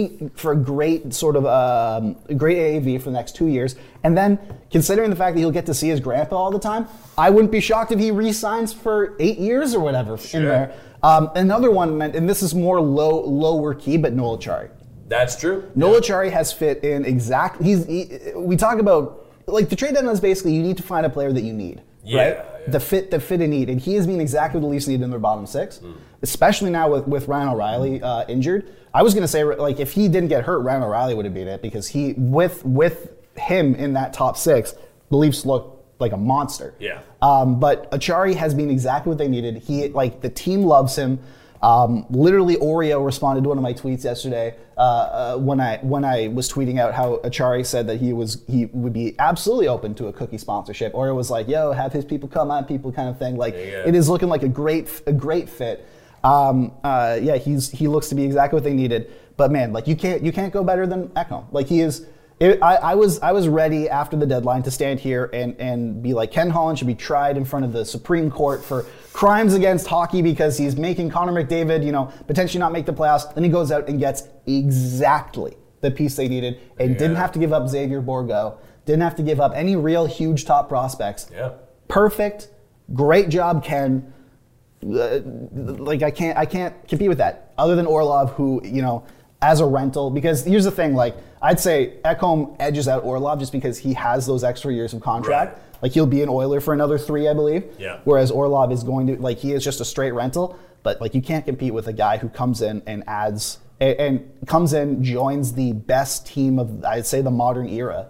Speaker 6: great sort of great AAV for the next 2 years. And then, considering the fact that he'll get to see his grandpa all the time, I wouldn't be shocked if he re-signs for 8 years or whatever in there. Another one, and this is more lower key, but Noel Acciari.
Speaker 5: That's true.
Speaker 6: Noel Acciari has fit in exactly. We talk about the trade deadline is basically you need to find a player that you need, right? Yeah. The fit and need, and he has been exactly what the Leafs need in their bottom six, especially now with Ryan O'Reilly injured. I was going to say if he didn't get hurt, Ryan O'Reilly would have been it because he with him in that top six, the Leafs look like a monster.
Speaker 5: Yeah.
Speaker 6: But Acciari has been exactly what they needed. The team loves him. Literally, Oreo responded to one of my tweets yesterday when I was tweeting out how Acciari said that he would be absolutely open to a cookie sponsorship. Oreo was like, "Yo, have his people come on, people," kind of thing. It is looking like a great fit. He looks to be exactly what they needed. But man, you can't go better than Ekholm. He is. I was ready after the deadline to stand here and be like, Ken Holland should be tried in front of the Supreme Court for crimes against hockey because he's making Connor McDavid, potentially not make the playoffs. Then he goes out and gets exactly the piece they needed and didn't have to give up Xavier Bourgault, didn't have to give up any real huge top prospects.
Speaker 5: Yeah.
Speaker 6: Perfect. Great job, Ken. I can't compete with that. Other than Orlov, who, as a rental, because here's the thing, I'd say Ekholm edges out Orlov just because he has those extra years of contract. Right. He'll be an Oiler for another 3, I believe.
Speaker 5: Yeah.
Speaker 6: Whereas Orlov is going to, he is just a straight rental. But you can't compete with a guy who comes in and adds joins the best team of, I'd say, the modern era.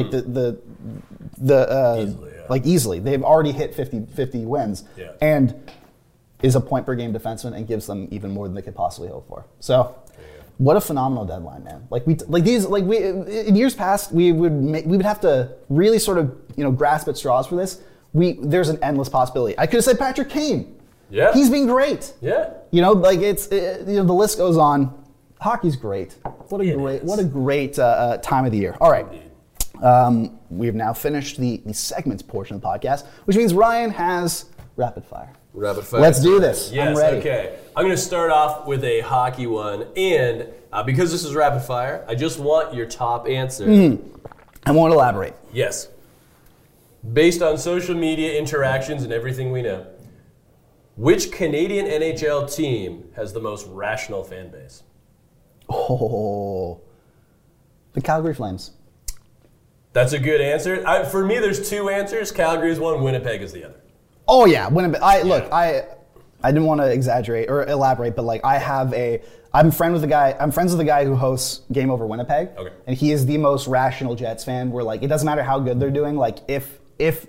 Speaker 6: Easily. They've already hit 50 wins.
Speaker 5: Yeah.
Speaker 6: And is a point per game defenseman and gives them even more than they could possibly hope for. So. What a phenomenal deadline, man! In years past, we would have to really sort of grasp at straws for this. There's an endless possibility. I could have said Patrick Kane.
Speaker 5: Yeah,
Speaker 6: he's been great.
Speaker 5: Yeah,
Speaker 6: the list goes on. Hockey's great. What a great time of the year. All right, we have now finished the segments portion of the podcast, which means Ryan has rapid fire.
Speaker 5: Rapid fire.
Speaker 6: Let's do this.
Speaker 5: Yes,
Speaker 6: I'm ready.
Speaker 5: Okay. I'm going to start off with a hockey one, and because this is rapid fire, I just want your top answer.
Speaker 6: I won't elaborate.
Speaker 5: Yes. Based on social media interactions and everything we know, which Canadian NHL team has the most rational fan base?
Speaker 6: Oh, the Calgary Flames.
Speaker 5: That's a good answer. For me, there's two answers. Calgary is one, Winnipeg is the other.
Speaker 6: Oh yeah, Winnipeg. I didn't want to exaggerate or elaborate, but like I'm friends with the guy who hosts Game Over Winnipeg.
Speaker 5: Okay.
Speaker 6: And he is the most rational Jets fan where like it doesn't matter how good they're doing, like if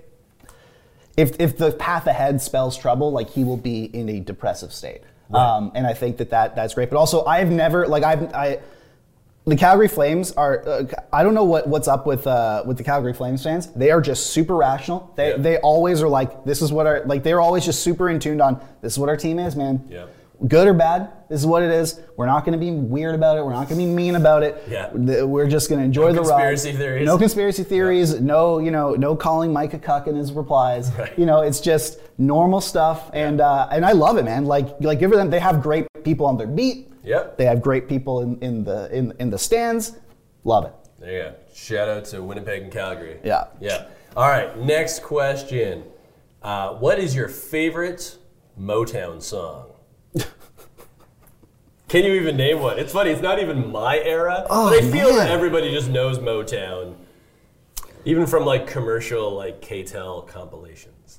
Speaker 6: the path ahead spells trouble, like he will be in a depressive state. Right. And I think that's great. But also the Calgary Flames are. I don't know what's up with the Calgary Flames fans. They are just super rational. They always are like, this is what our, like, they're always just super in tuned on, this is what our team is, man.
Speaker 5: Yeah.
Speaker 6: Good or bad, this is what it is. We're not going to be weird about it. We're not going to be mean about it.
Speaker 5: Yeah.
Speaker 6: We're just going to enjoy the ride.
Speaker 5: Conspiracy theories.
Speaker 6: No conspiracy theories. Yeah. No calling Mike a cuck in his replies.
Speaker 5: Right.
Speaker 6: It's just normal stuff. And I love it, man. Like good for them. They have great people on their beat.
Speaker 5: Yep.
Speaker 6: They have great people in the stands. Love it.
Speaker 5: There you go. Shout out to Winnipeg and Calgary.
Speaker 6: Yeah.
Speaker 5: Yeah. All right. Next question. What is your favorite Motown song? Can you even name one? It's funny. It's not even my era, but I feel that everybody just knows Motown, even from like commercial like K-Tel compilations.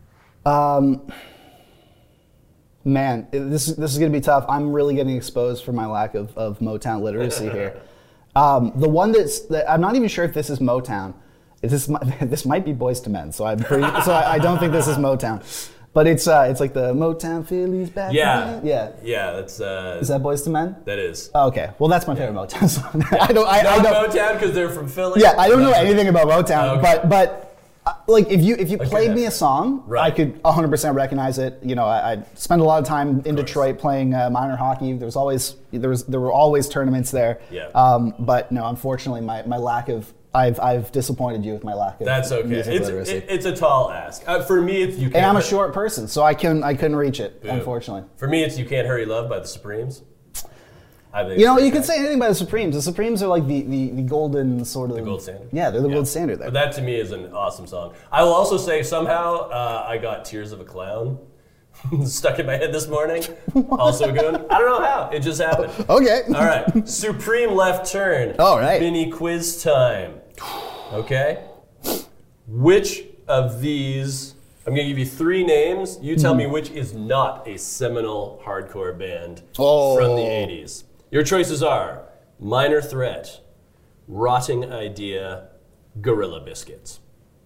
Speaker 6: Man, this is going to be tough. I'm really getting exposed for my lack of Motown literacy here. The one that I'm not even sure if this is Motown. This might be Boyz II Men, so I don't think this is Motown. But it's like the Motown Phillies back.
Speaker 5: Yeah,
Speaker 6: yeah.
Speaker 5: That's.
Speaker 6: Is that Boyz II Men?
Speaker 5: That is.
Speaker 6: Oh, okay, well that's my favorite Motown song.
Speaker 5: Yeah.
Speaker 6: I don't
Speaker 5: Motown because they're from Philly.
Speaker 6: Yeah, I don't know anything about Motown,
Speaker 5: okay.
Speaker 6: but like if you played me a song,
Speaker 5: right.
Speaker 6: I could 100% recognize it. I spent a lot of time in Detroit playing minor hockey. There were always tournaments there.
Speaker 5: Yeah.
Speaker 6: But no, unfortunately, my lack of I've disappointed you with my lack of.
Speaker 5: That's okay.
Speaker 6: Music literacy.
Speaker 5: It's a tall ask. For me, it's You Can't.
Speaker 6: And I'm a short person, so I couldn't reach it.
Speaker 5: Boom.
Speaker 6: Unfortunately.
Speaker 5: For me, it's You Can't Hurry Love by the Supremes. I think
Speaker 6: you could say anything by the Supremes. The Supremes are like the golden sort of...
Speaker 5: The gold standard?
Speaker 6: Yeah, they're the gold standard there.
Speaker 5: But that to me is an awesome song. I will also say somehow I got Tears of a Clown stuck in my head this morning. Also a good one. I don't know how. It just happened.
Speaker 6: Okay.
Speaker 5: All right. Supreme Left Turn.
Speaker 6: All right.
Speaker 5: Mini quiz time. Okay? Which of these... I'm going to give you 3 names. You tell me which is not a seminal hardcore band from the 80s. Your choices are Minor Threat, Rotting Idea, Gorilla Biscuits.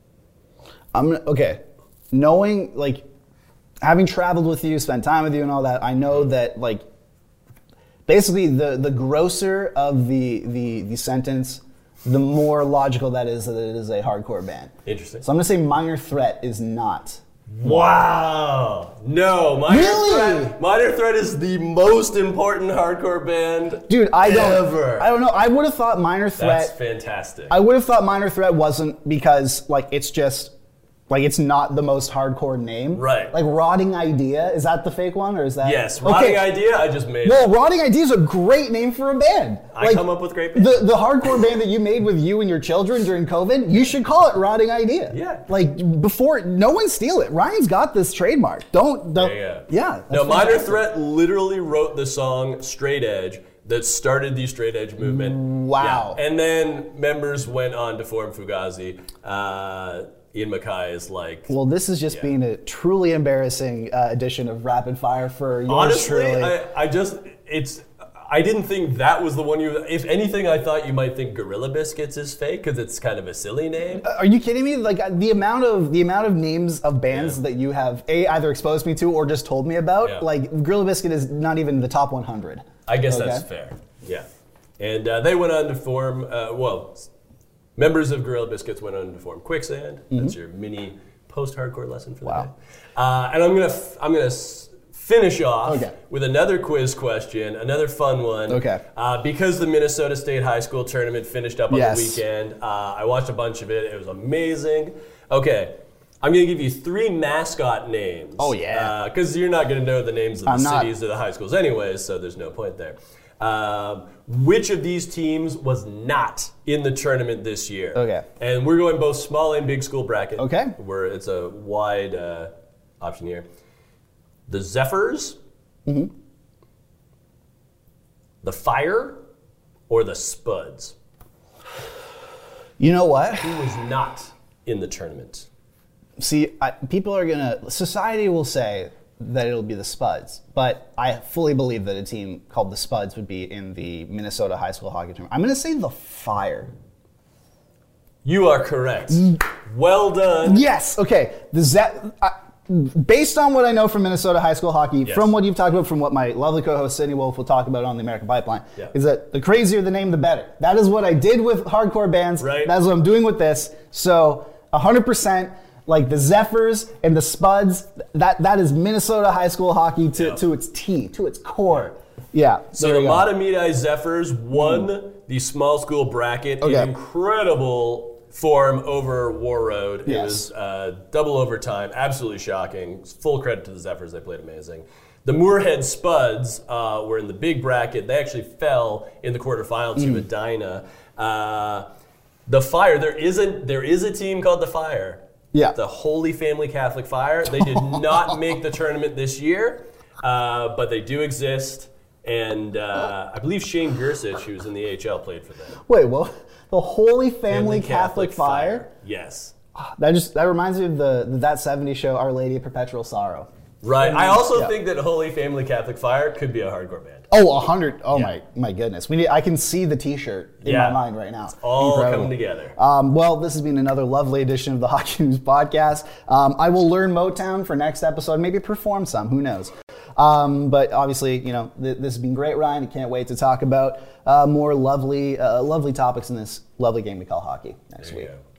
Speaker 6: Okay. Knowing, like, having traveled with you, spent time with you and all that, I know that, like, basically the grosser of the sentence, the more logical that it is a hardcore band.
Speaker 5: Interesting.
Speaker 6: So I'm going to say Minor Threat is not.
Speaker 5: Wow. No, Minor Threat is the most important hardcore band.
Speaker 6: Dude, I don't know. I would have thought Minor Threat.
Speaker 5: That's fantastic.
Speaker 6: I would have thought Minor Threat wasn't because like it's just like it's not the most hardcore name.
Speaker 5: Right.
Speaker 6: Like Rotting Idea, is that the fake one or is that?
Speaker 5: Yes, Rotting Idea I just made.
Speaker 6: Well, Rotting Idea is a great name for a band.
Speaker 5: I come up with great bands.
Speaker 6: The hardcore band that you made with you and your children during COVID, you should call it Rotting Idea.
Speaker 5: Yeah.
Speaker 6: Like before, no one steal it. Ryan's got this trademark. Don't. Yeah.
Speaker 5: No, Minor Threat literally wrote the song Straight Edge that started the straight edge movement.
Speaker 6: Wow.
Speaker 5: Yeah. And then members went on to form Fugazi. Ian Mackay is like...
Speaker 6: Well, this is just being a truly embarrassing edition of Rapid Fire for yours
Speaker 5: honestly,
Speaker 6: truly.
Speaker 5: I didn't think that was the one you... If anything, I thought you might think Gorilla Biscuits is fake because it's kind of a silly name.
Speaker 6: Are you kidding me? Like the amount of names of bands that you have either exposed me to or just told me about, like Gorilla Biscuit is not even the top 100.
Speaker 5: I guess that's fair. Yeah. And they went on to form... members of Gorilla Biscuits went on to form Quicksand. That's your mini post-hardcore lesson for the day. And I'm gonna finish off with another quiz question, another fun one.
Speaker 6: Okay.
Speaker 5: Because the Minnesota State High School tournament finished up on the weekend, I watched a bunch of it. It was amazing. Okay. I'm going to give you 3 mascot names.
Speaker 6: Oh, yeah.
Speaker 5: Because you're not going to know the names of the cities or the high schools anyways, so there's no point there. Which of these teams was not in the tournament this year?
Speaker 6: Okay.
Speaker 5: And we're going both small and big school bracket.
Speaker 6: Okay.
Speaker 5: Where it's a wide option here. The Zephyrs, the Fire, or the Spuds?
Speaker 6: You know what?
Speaker 5: Who was not in the tournament?
Speaker 6: See, society will say that it'll be the Spuds, but I fully believe that a team called the Spuds would be in the Minnesota high school hockey tournament. I'm going to say the Fire.
Speaker 5: You are correct. Well done.
Speaker 6: Yes. Okay. Based on what I know from Minnesota high school hockey,
Speaker 5: Yes.
Speaker 6: from what you've talked about, from what my lovely co-host Sydney Wolf will talk about on the American Pipeline,
Speaker 5: Yeah.
Speaker 6: is that the crazier the name, the better. That is what I did with hardcore bands.
Speaker 5: Right.
Speaker 6: That's what I'm doing with this. So 100%, like the Zephyrs and the Spuds, that is Minnesota high school hockey to its T, to its core. Yeah.
Speaker 5: So
Speaker 6: there
Speaker 5: the
Speaker 6: you go.
Speaker 5: Matamidi Zephyrs won the small school bracket
Speaker 6: Okay.
Speaker 5: in incredible form over War Road. It
Speaker 6: Yes.
Speaker 5: was double overtime, absolutely shocking. Full credit to the Zephyrs, they played amazing. The Moorhead Spuds were in the big bracket. They actually fell in the quarterfinal to Medina. The Fire, there is a team called the Fire.
Speaker 6: Yeah.
Speaker 5: The Holy Family Catholic Fire. They did not make the tournament this year, but they do exist. And I believe Shane Gersich, who was in the AHL, played for them.
Speaker 6: Wait, well, the Holy Family Catholic Fire?
Speaker 5: Yes.
Speaker 6: That reminds me of the That 70s show, Our Lady of Perpetual Sorrow.
Speaker 5: Right. I also
Speaker 6: Yeah.
Speaker 5: think that Holy Family Catholic Fire could be a hardcore band.
Speaker 6: Oh, 100. Oh,
Speaker 5: Yeah.
Speaker 6: my goodness. I can see the T-shirt in
Speaker 5: Yeah.
Speaker 6: my mind right now.
Speaker 5: All
Speaker 6: Incredible.
Speaker 5: coming together.
Speaker 6: Well, this has been another lovely edition of the Hockey News Podcast. I will learn Motown for next episode, maybe perform some, who knows. But obviously, this has been great, Ryan. I can't wait to talk about more lovely topics in this lovely game we call hockey next
Speaker 5: There you
Speaker 6: week.
Speaker 5: go.